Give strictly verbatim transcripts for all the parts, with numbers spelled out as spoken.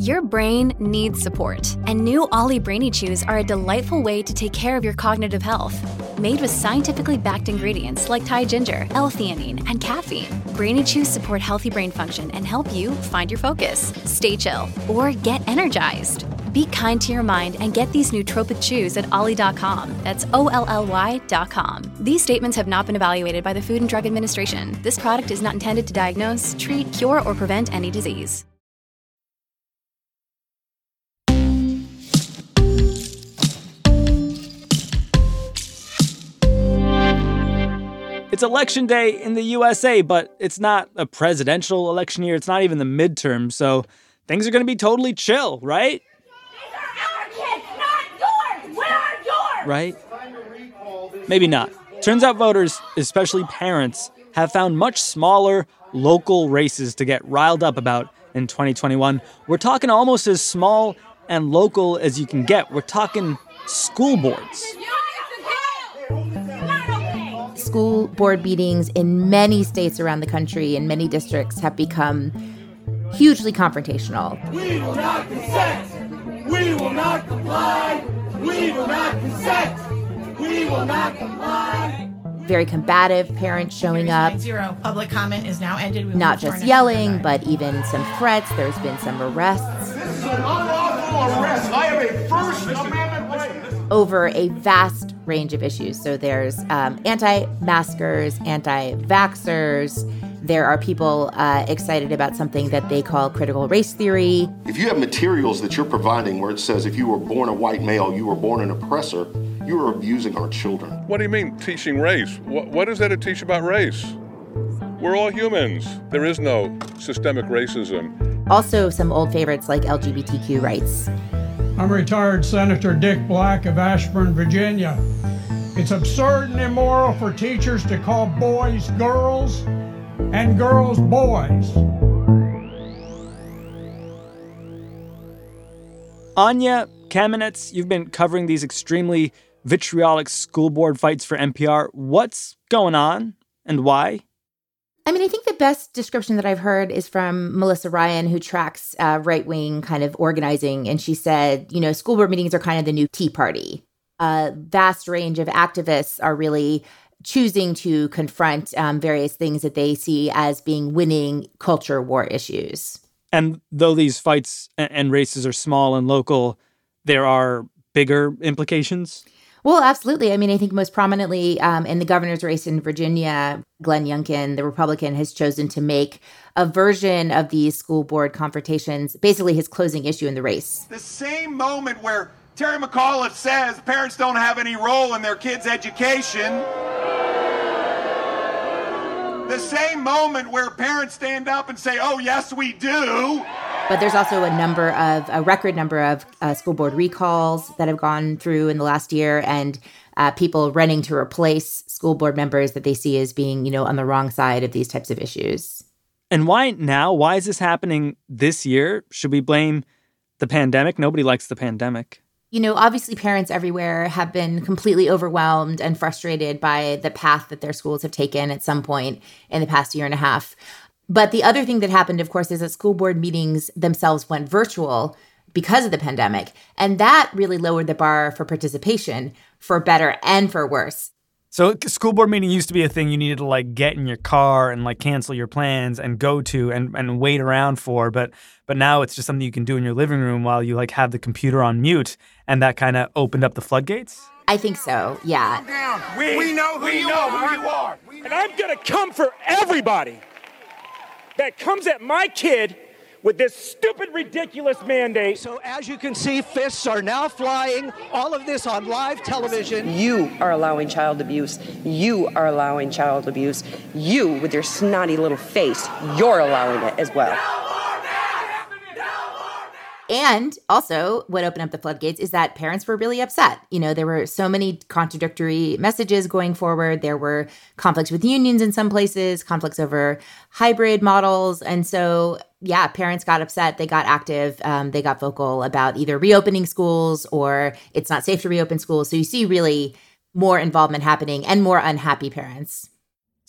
Your brain needs support, and new Ollie Brainy Chews are a delightful way to take care of your cognitive health. Made with scientifically backed ingredients like Thai ginger, L-theanine, and caffeine, Brainy Chews support healthy brain function and help you find your focus, stay chill, or get energized. Be kind to your mind and get these nootropic chews at ollie dot com. That's O L L Y dot com. These statements have not been evaluated by the Food and Drug Administration. This product is not intended to diagnose, treat, cure, or prevent any disease. It's election day in the U S A, but it's not a presidential election year. It's not even the midterm, so things are going to be totally chill, right? These are our kids, not yours! Where are yours? Right? Maybe not. Turns out voters, especially parents, have found much smaller local races to get riled up about in twenty twenty-one. We're talking almost as small and local as you can get. We're talking school boards. School board meetings in many states around the country, in many districts, have become hugely confrontational. We will not consent. We will not comply. We will not consent. We will not comply. Very combative parents showing up. Zero. Public comment is now ended. We Not just yelling, but even some threats. There's been some arrests. This is an unlawful arrest. I have a First Amendment right. Over a vast range of issues. So there's um, anti-maskers, anti-vaxxers. There are people uh, excited about something that they call critical race theory. If you have materials that you're providing where it says if you were born a white male, you were born an oppressor, you are abusing our children. What do you mean teaching race? What, what is there to teach about race? We're all humans. There is no systemic racism. Also some old favorites like L G B T Q rights. I'm retired Senator Dick Black of Ashburn, Virginia. It's absurd and immoral for teachers to call boys girls and girls boys. Anya Kamenetz, you've been covering these extremely vitriolic school board fights for N P R. What's going on and why? I mean, I think the best description that I've heard is from Melissa Ryan, who tracks uh, right-wing kind of organizing. And she said, you know, school board meetings are kind of the new Tea Party. A vast range of activists are really choosing to confront um, various things that they see as being winning culture war issues. And though these fights and races are small and local, there are bigger implications? Well, absolutely. I mean, I think most prominently um, in the governor's race in Virginia, Glenn Youngkin, the Republican, has chosen to make a version of these school board confrontations basically his closing issue in the race. The same moment where Terry McAuliffe says parents don't have any role in their kids' education. The same moment where parents stand up and say, oh, yes, we do. But there's also a number of, a record number of uh, school board recalls that have gone through in the last year, and uh, people running to replace school board members that they see as being, you know, on the wrong side of these types of issues. And why now? Why is this happening this year? Should we blame the pandemic? Nobody likes the pandemic. You know, obviously parents everywhere have been completely overwhelmed and frustrated by the path that their schools have taken at some point in the past year and a half. But the other thing that happened, of course, is that school board meetings themselves went virtual because of the pandemic. And that really lowered the bar for participation, for better and for worse. So school board meeting used to be a thing you needed to like get in your car and like cancel your plans and go to and, and wait around for. But but now it's just something you can do in your living room while you like have the computer on mute. And that kind of opened up the floodgates? I think so, yeah. We, we know who, we you, know are. who you are. And I'm going to come for everybody that comes at my kid with this stupid, ridiculous mandate. So as you can see, fists are now flying, all of this on live television. You are allowing child abuse. You are allowing child abuse. You, with your snotty little face, you're allowing it as well. And also, what opened up the floodgates is that parents were really upset. You know, there were so many contradictory messages going forward. There were conflicts with unions in some places, conflicts over hybrid models. And so, yeah, parents got upset. They got active. Um, they got vocal about either reopening schools or it's not safe to reopen schools. So you see really more involvement happening and more unhappy parents.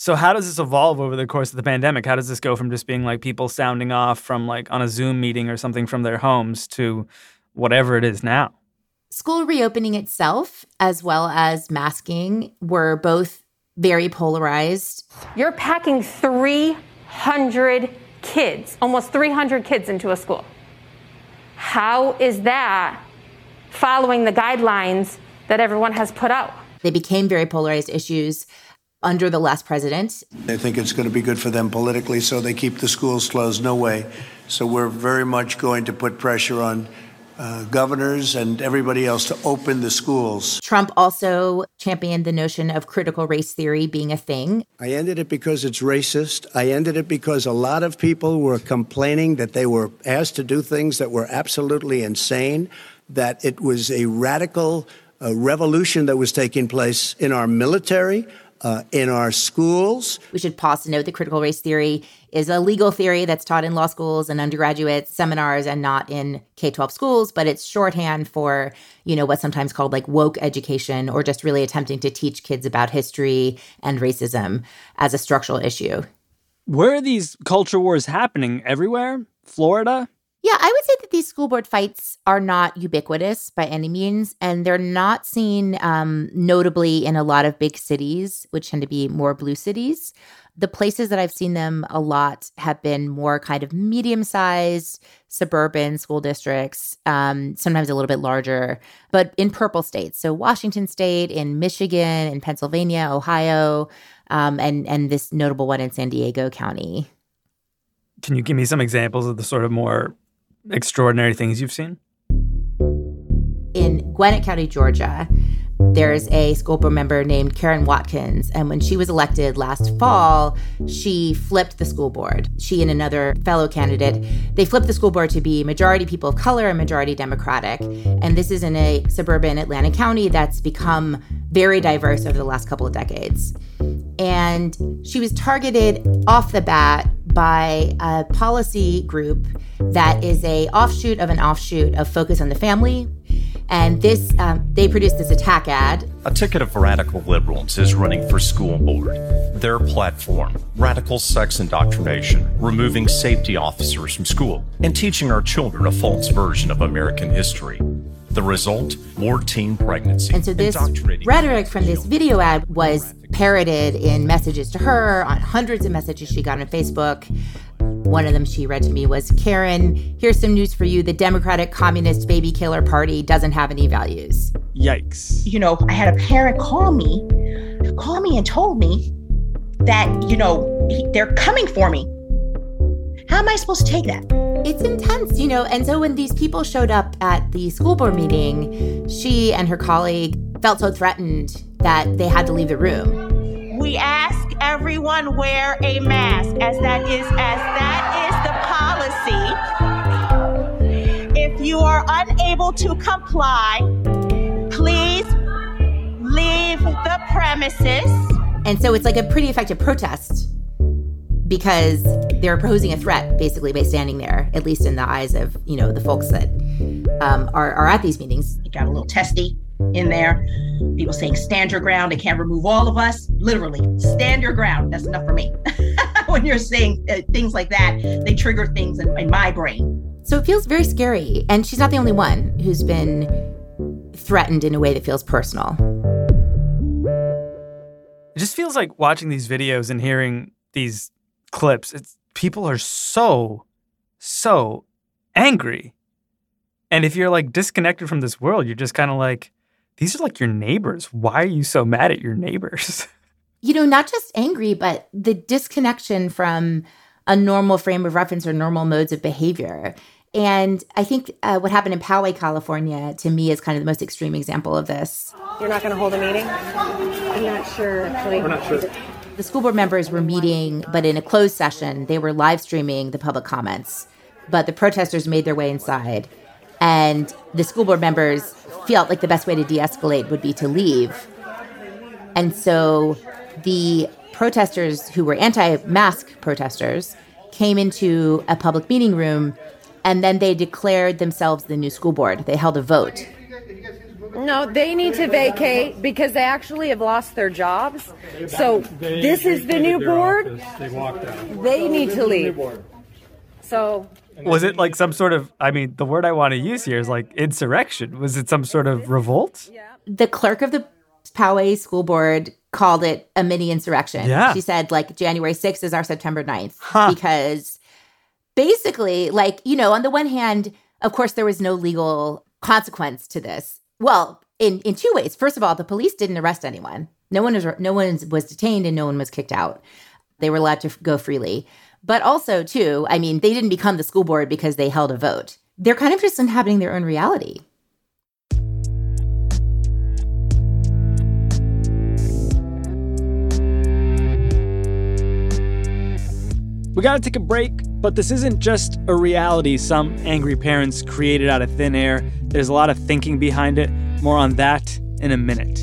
So how does this evolve over the course of the pandemic? How does this go from just being like people sounding off from like on a Zoom meeting or something from their homes to whatever it is now? School reopening itself, as well as masking, were both very polarized. You're packing three hundred kids, almost three hundred kids into a school. How is that following the guidelines that everyone has put out? They became very polarized issues under the last president. They think it's going to be good for them politically, so they keep the schools closed. No way. So we're very much going to put pressure on uh, governors and everybody else to open the schools. Trump also championed the notion of critical race theory being a thing. I ended it because it's racist. I ended it because a lot of people were complaining that they were asked to do things that were absolutely insane, that it was a radical uh, revolution that was taking place in our military, Uh, in our schools. We should pause to note that critical race theory is a legal theory that's taught in law schools and undergraduate seminars and not in K twelve schools, but it's shorthand for, you know, what's sometimes called like woke education, or just really attempting to teach kids about history and racism as a structural issue. Where are these culture wars happening? Everywhere? Florida? Yeah, I would say that these school board fights are not ubiquitous by any means, and they're not seen um, notably in a lot of big cities, which tend to be more blue cities. The places that I've seen them a lot have been more kind of medium-sized suburban school districts, um, sometimes a little bit larger, but in purple states. So Washington State, in Michigan, in Pennsylvania, Ohio, um, and, and this notable one in San Diego County. Can you give me some examples of the sort of more extraordinary things you've seen? In Gwinnett County, Georgia, there's a school board member named Karen Watkins. And when she was elected last fall, she flipped the school board. She and another fellow candidate, they flipped the school board to be majority people of color and majority Democratic. And this is in a suburban Atlantic County that's become very diverse over the last couple of decades. And she was targeted off the bat by a policy group that is a offshoot of an offshoot of Focus on the Family. And this, um, they produced this attack ad. A ticket of radical liberals is running for school board. Their platform, radical sex indoctrination, removing safety officers from school, and teaching our children a false version of American history. The result, more teen pregnancy. And so this rhetoric from this video ad was parroted in messages to her, on hundreds of messages she got on Facebook. One of them she read to me was, Karen, here's some news for you. The Democratic Communist Baby Killer Party doesn't have any values. Yikes. You know, I had a parent call me, call me and told me that, you know, they're coming for me. How am I supposed to take that? It's intense, you know, and so when these people showed up at the school board meeting, she and her colleague felt so threatened that they had to leave the room. We ask everyone wear a mask, as that is as that is the policy. If you are unable to comply, please leave the premises. And so it's like a pretty effective protest, because they're posing a threat, basically, by standing there, at least in the eyes of, you know, the folks that um, are, are at these meetings. You got a little testy in there. People saying, stand your ground. They can't remove all of us. Literally, stand your ground. That's enough for me. When you're saying uh, things like that, they trigger things in, in my brain. So it feels very scary. And she's not the only one who's been threatened in a way that feels personal. It just feels like watching these videos and hearing these clips, it's people are so, so angry. And if you're like disconnected from this world, you're just kind of like, these are like your neighbors. Why are you so mad at your neighbors? You know, not just angry, but the disconnection from a normal frame of reference or normal modes of behavior. And I think uh, what happened in Poway, California, to me is kind of the most extreme example of this. You're not going to hold a meeting? I'm not sure, actually. We're not sure. The school board members were meeting, but in a closed session. They were live streaming the public comments. But the protesters made their way inside. And the school board members felt like the best way to de-escalate would be to leave. And so the protesters who were anti-mask protesters came into a public meeting room, and then they declared themselves the new school board. They held a vote. No, they need to vacate because they actually have lost their jobs. So They this is the new vacated their board. office. They walked out. They need to leave. So Was it like some sort of, I mean, the word I want to use here is like insurrection. Was it some sort of revolt? The clerk of the Poway School Board called it a mini insurrection. Yeah. She said, like, January sixth is our September ninth. Huh. Because basically, like, you know, on the one hand, of course, there was no legal consequence to this. Well, in, in two ways. First of all, the police didn't arrest anyone. No one was no one was detained and no one was kicked out. They were allowed to f- go freely. But also, too, I mean, they didn't become the school board because they held a vote. They're kind of just inhabiting their own reality. We gotta take a break, but this isn't just a reality some angry parents created out of thin air. There's a lot of thinking behind it. More on that in a minute.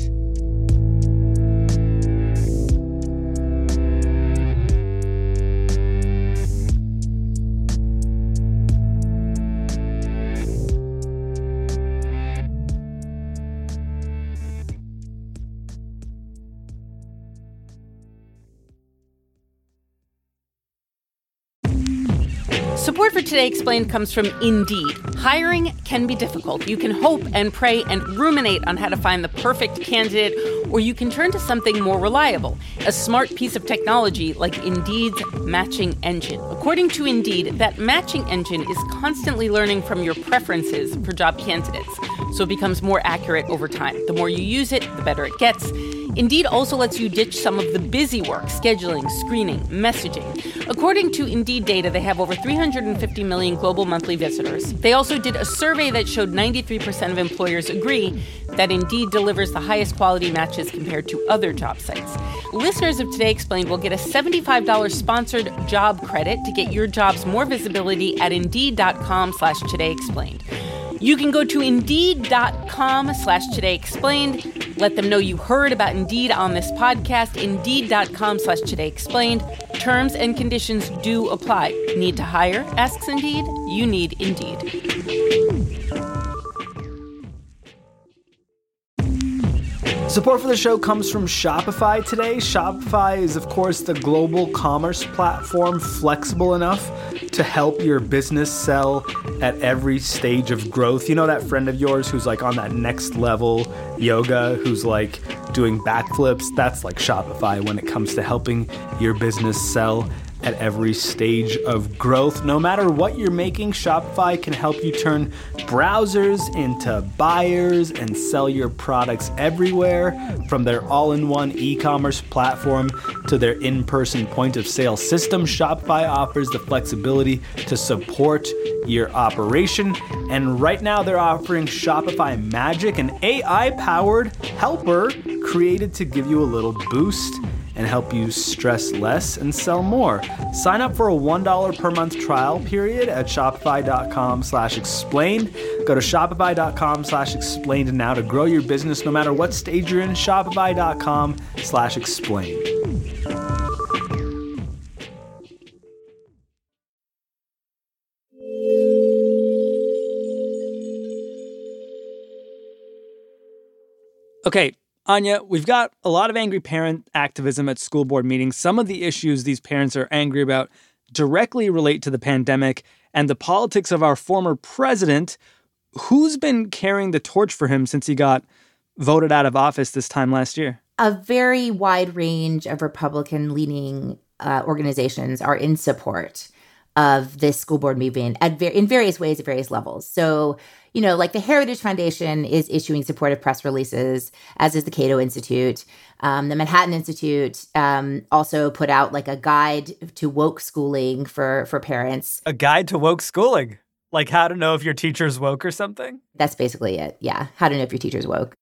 Support for Today Explained comes from Indeed. Hiring can be difficult. You can hope and pray and ruminate on how to find the perfect candidate, or you can turn to something more reliable, a smart piece of technology like Indeed's matching engine. According to Indeed, that matching engine is constantly learning from your preferences for job candidates, so it becomes more accurate over time. The more you use it, the better it gets. Indeed also lets you ditch some of the busy work, scheduling, screening, messaging. According to Indeed data, they have over three hundred fifty million global monthly visitors. They also did a survey that showed ninety-three percent of employers agree that Indeed delivers the highest quality matches compared to other job sites. Listeners of Today Explained will get a seventy-five dollars sponsored job credit to get your jobs more visibility at Indeed.com slash Today Explained. You can go to Indeed.com slash Today Explained. Let them know you heard about Indeed on this podcast. Indeed.com slash Today Explained. Terms and conditions do apply. Need to hire? Asks Indeed. You need Indeed. Support for the show comes from Shopify today. Shopify is, of course, the global commerce platform flexible enough to help your business sell at every stage of growth. You know that friend of yours who's like on that next level yoga, who's like doing backflips? That's like Shopify when it comes to helping your business sell at every stage of growth. No matter what you're making, Shopify can help you turn browsers into buyers and sell your products everywhere, from their all-in-one e-commerce platform to their in-person point-of-sale system. Shopify offers the flexibility to support your operation. And right now they're offering Shopify Magic, an A I-powered helper created to give you a little boost and help you stress less and sell more. Sign up for a one dollar per month trial period at shopify.com slash explained. Go to shopify.com slash explained now to grow your business no matter what stage you're in. Shopify.com slash explained. Okay, Anya, we've got a lot of angry parent activism at school board meetings. Some of the issues these parents are angry about directly relate to the pandemic and the politics of our former president. Who's been carrying the torch for him since he got voted out of office this time last year? A very wide range of Republican-leaning uh, organizations are in support of this school board movement at ver- in various ways at various levels. So, you know, like the Heritage Foundation is issuing supportive press releases, as is the Cato Institute. Um, the Manhattan Institute um, also put out like a guide to woke schooling for, for parents. A guide to woke schooling? Like how to know if your teacher's woke or something? That's basically it. Yeah. How to know if your teacher's woke.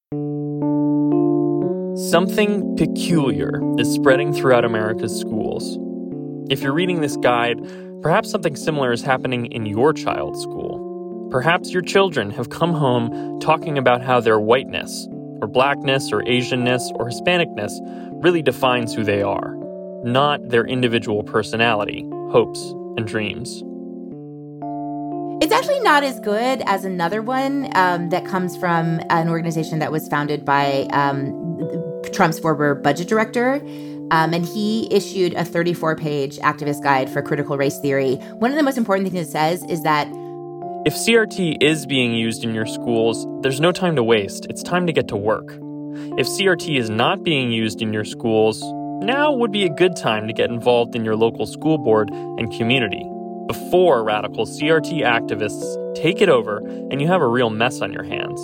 Something peculiar is spreading throughout America's schools. If you're reading this guide, perhaps something similar is happening in your child's school. Perhaps your children have come home talking about how their whiteness, or blackness, or Asianness, or Hispanicness really defines who they are, not their individual personality, hopes, and dreams. It's actually not as good as another one um, that comes from an organization that was founded by um, Trump's former budget director. Um, and he issued a thirty-four page activist guide for critical race theory. One of the most important things it says is that if C R T is being used in your schools, there's no time to waste. It's time to get to work. If C R T is not being used in your schools, now would be a good time to get involved in your local school board and community before radical C R T activists take it over and you have a real mess on your hands.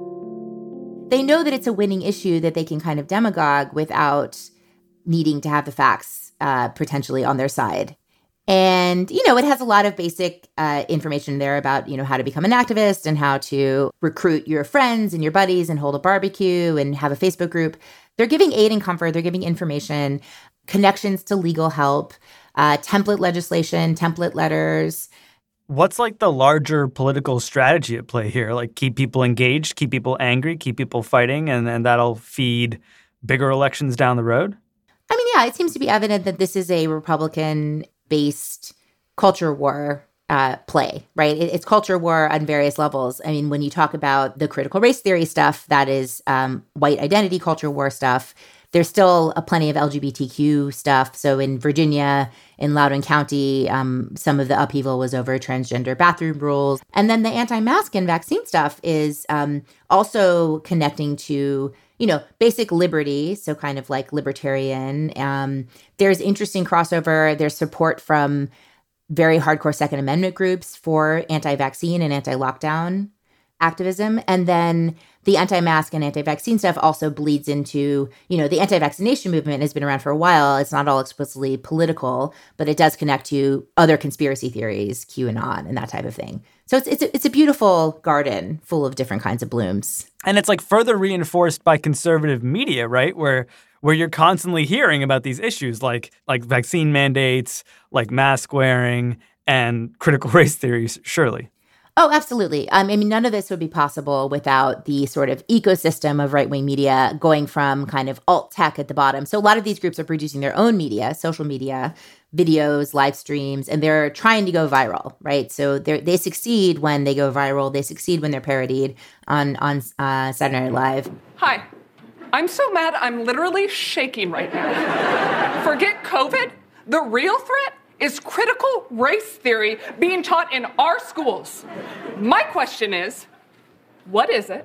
They know that it's a winning issue that they can kind of demagogue without needing to have the facts uh, potentially on their side. And, you know, it has a lot of basic uh, information there about, you know, how to become an activist and how to recruit your friends and your buddies and hold a barbecue and have a Facebook group. They're giving aid and comfort. They're giving information, connections to legal help, uh, template legislation, template letters. What's like the larger political strategy at play here? Like keep people engaged, keep people angry, keep people fighting, and then that'll feed bigger elections down the road? I mean, yeah, it seems to be evident that this is a Republican-based culture war uh, play, right? It, it's culture war on various levels. I mean, when you talk about the critical race theory stuff, that is um, white identity culture war stuff. There's still a plenty of L G B T Q stuff. So in Virginia, in Loudoun County, um, some of the upheaval was over transgender bathroom rules. And then the anti-mask and vaccine stuff is um, also connecting to, you know, basic liberty. So kind of like libertarian. Um, there's interesting crossover. There's support from very hardcore Second Amendment groups for anti-vaccine and anti-lockdown activism. And then the anti-mask and anti-vaccine stuff also bleeds into, you know, the anti-vaccination movement has been around for a while. It's not all explicitly political, but it does connect to other conspiracy theories, QAnon and that type of thing. So it's it's a, it's a beautiful garden full of different kinds of blooms. And it's like further reinforced by conservative media, right? Where where you're constantly hearing about these issues like like vaccine mandates, like mask wearing, and critical race theories, surely. Oh, absolutely. Um, I mean, none of this would be possible without the sort of ecosystem of right-wing media going from kind of alt tech at the bottom. So a lot of these groups are producing their own media, social media, videos, live streams, and they're trying to go viral, right? So they they succeed when they go viral. They succeed when they're parodied on, on uh, Saturday Night Live. Hi. I'm so mad I'm literally shaking right now. Forget COVID. The real threat is critical race theory being taught in our schools. My question is, what is it?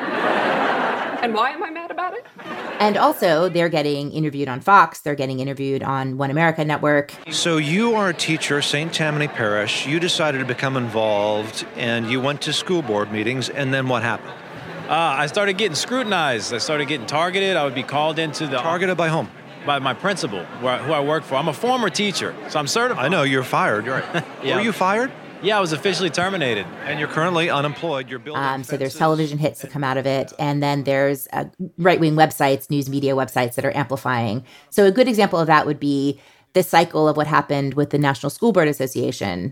And why am I mad about it? And also, they're getting interviewed on Fox. They're getting interviewed on One America Network. So you are a teacher, Saint Tammany Parish. You decided to become involved, and you went to school board meetings, and then what happened? Uh, I started getting scrutinized. I started getting targeted. I would be called into the... Targeted by whom? By my principal, who I, who I work for. I'm a former teacher, so I'm certified. I know, you're fired. You're right. Yeah. Were you fired? Yeah, I was officially terminated. And you're currently unemployed. You're building um, So there's television hits that come out of it. And then there's uh, right-wing websites, news media websites that are amplifying. So a good example of that would be the cycle of what happened with the National School Board Association.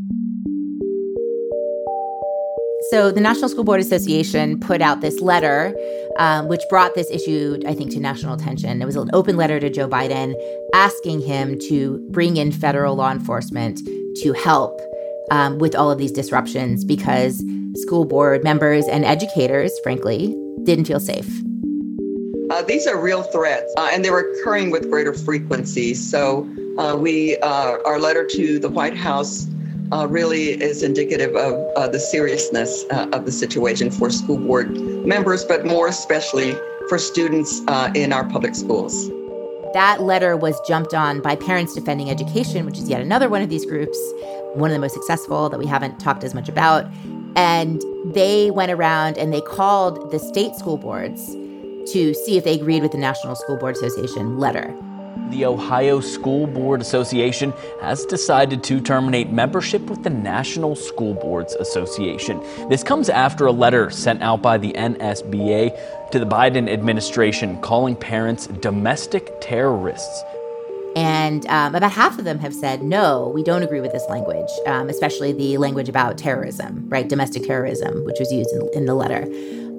So the National School Board Association put out this letter, um, which brought this issue, I think, to national attention. It was an open letter to Joe Biden asking him to bring in federal law enforcement to help um, with all of these disruptions because school board members and educators, frankly, didn't feel safe. Uh, these are real threats, uh, and they're occurring with greater frequency. So uh, we, uh, our letter to the White House Uh, really is indicative of uh, the seriousness uh, of the situation for school board members, but more especially for students uh, in our public schools. That letter was jumped on by Parents Defending Education, which is yet another one of these groups, one of the most successful that we haven't talked as much about. And they went around and they called the state school boards to see if they agreed with the National School Board Association letter. The Ohio School Board Association has decided to terminate membership with the National School Boards Association. This comes after a letter sent out by the N S B A to the Biden administration calling parents domestic terrorists. And um, about half of them have said, no, we don't agree with this language, um, especially the language about terrorism, right? Domestic terrorism, which was used in, in the letter.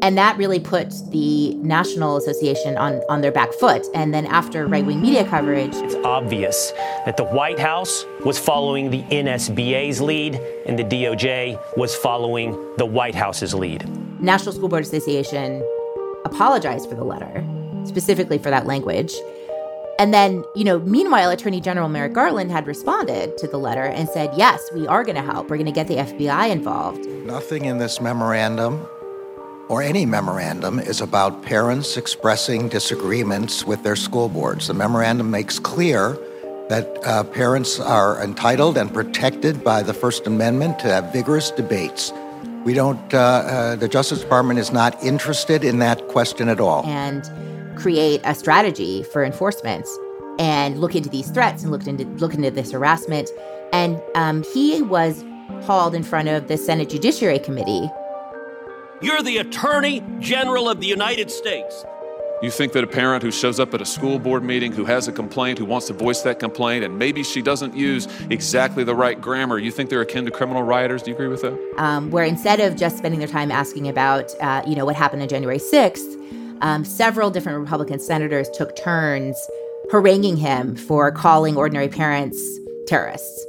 And that really put the National Association on, on their back foot. And then after right-wing media coverage... It's obvious that the White House was following the N S B A's lead and the D O J was following the White House's lead. National School Board Association apologized for the letter, specifically for that language. And then, you know, meanwhile, Attorney General Merrick Garland had responded to the letter and said, yes, we are going to help. We're going to get the F B I involved. Nothing in this memorandum or any memorandum is about parents expressing disagreements with their school boards. The memorandum makes clear that uh, parents are entitled and protected by the First Amendment to have vigorous debates. We don't, uh, uh, the Justice Department is not interested in that question at all. And create a strategy for enforcement and look into these threats and look into, look into this harassment. And um, he was hauled in front of the Senate Judiciary Committee. You're the Attorney General of the United States. You think that a parent who shows up at a school board meeting, who has a complaint, who wants to voice that complaint, and maybe she doesn't use exactly the right grammar, you think they're akin to criminal rioters? Do you agree with that? Um, where instead of just spending their time asking about, uh, you know, what happened on January sixth, um, several different Republican senators took turns haranguing him for calling ordinary parents terrorists.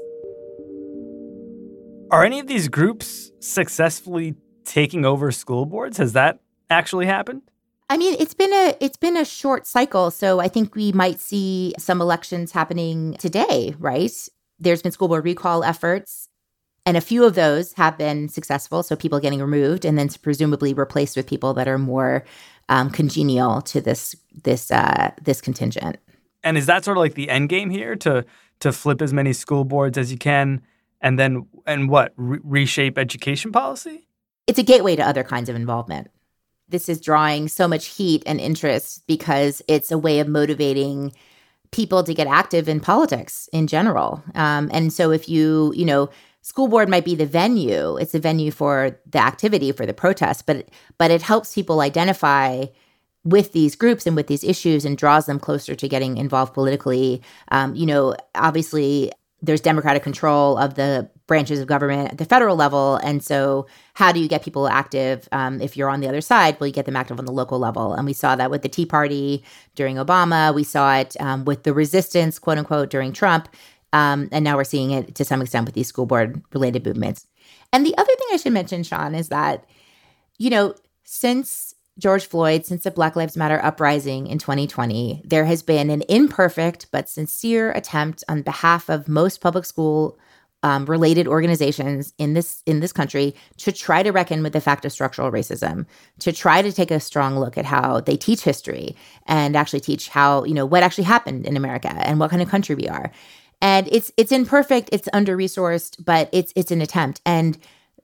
Are any of these groups successfully taking over school boards? Has that actually happened? I mean, it's been a it's been a short cycle, so I think we might see some elections happening today, right? There's been school board recall efforts, and a few of those have been successful, so people getting removed and then presumably replaced with people that are more um, congenial to this this uh, this contingent. And is that sort of like the end game here, to to flip as many school boards as you can, and then and what re- reshape education policy? It's a gateway to other kinds of involvement. This is drawing so much heat and interest because it's a way of motivating people to get active in politics in general. Um, and so if you, you know, school board might be the venue, it's a venue for the activity, for the protest, but but it helps people identify with these groups and with these issues and draws them closer to getting involved politically. Um, you know, obviously, there's democratic control of the branches of government at the federal level. And so how do you get people active um, if you're on the other side? Well, you get them active on the local level. And we saw that with the Tea Party during Obama. We saw it um, with the resistance, quote unquote, during Trump. Um, and now we're seeing it to some extent with these school board related movements. And the other thing I should mention, Sean, is that, you know, since George Floyd, since the Black Lives Matter uprising in twenty twenty, there has been an imperfect but sincere attempt on behalf of most public school um, related organizations in this in this country to try to reckon with the fact of structural racism, to try to take a strong look at how they teach history and actually teach how, you know, what actually happened in America and what kind of country we are. And it's it's imperfect, it's under-resourced, but it's it's an attempt. And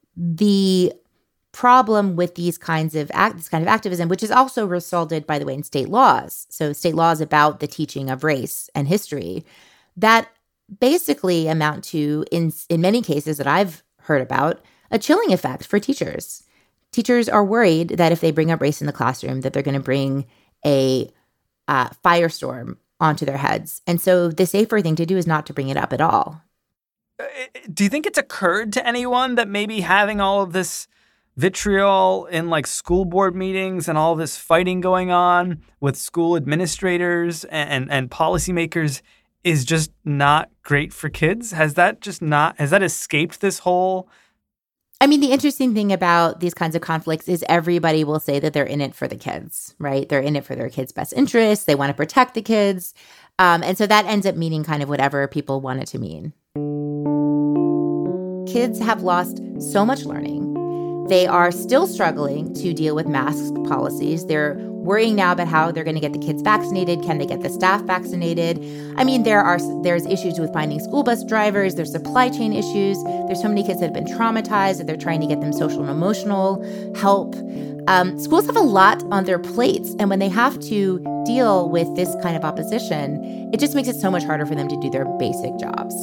the problem with these kinds of act, this kind of activism, which is also resulted, by the way, in state laws. So state laws about the teaching of race and history that basically amount to, in in many cases that I've heard about, a chilling effect for teachers. Teachers are worried that if they bring up race in the classroom, that they're going to bring a uh, firestorm onto their heads. And so the safer thing to do is not to bring it up at all. Do you think it's occurred to anyone that maybe having all of this vitriol in like school board meetings and all this fighting going on with school administrators and, and, and policymakers is just not great for kids? Has that just not, has that escaped this whole? I mean, the interesting thing about these kinds of conflicts is everybody will say that they're in it for the kids, right? They're in it for their kids' best interests. They want to protect the kids. Um, and so that ends up meaning kind of whatever people want it to mean. Kids have lost so much learning. They are still struggling to deal with mask policies. They're worrying now about how they're going to get the kids vaccinated. Can they get the staff vaccinated? I mean, there are there's issues with finding school bus drivers. There's supply chain issues. There's so many kids that have been traumatized that they're trying to get them social and emotional help. Um, schools have a lot on their plates. And when they have to deal with this kind of opposition, it just makes it so much harder for them to do their basic jobs.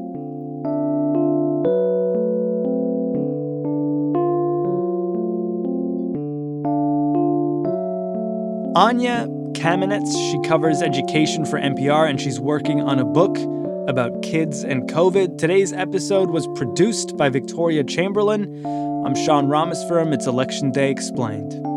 Anya Kamenetz, she covers education for N P R, and she's working on a book about kids and COVID. Today's episode was produced by Victoria Chamberlain. I'm Sean Rameswaram. It's Election Day Explained.